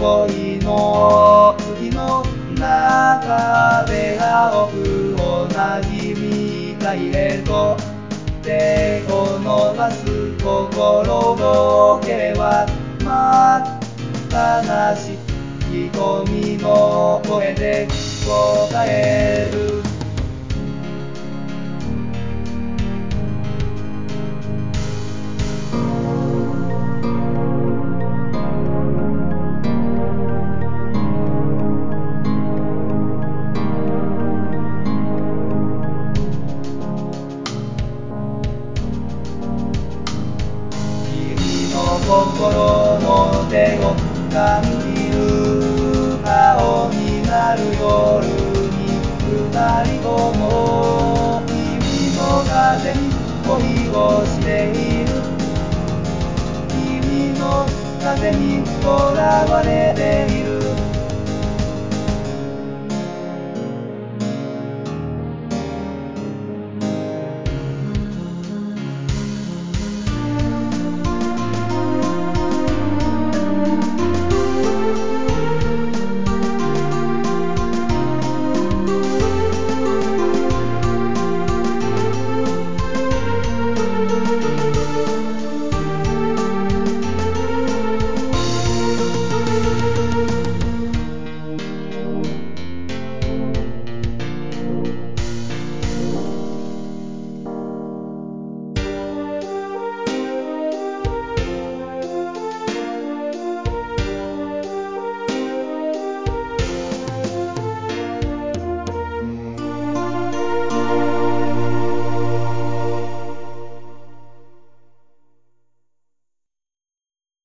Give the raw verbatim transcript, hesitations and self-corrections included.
恋の月の中で青く同じ未来へと手を伸ばす心の毛はまた悲しい瞳の声で答える。心の手を感じる青になる夜に二人とも君の風に恋をしている。君の風にとらわれている。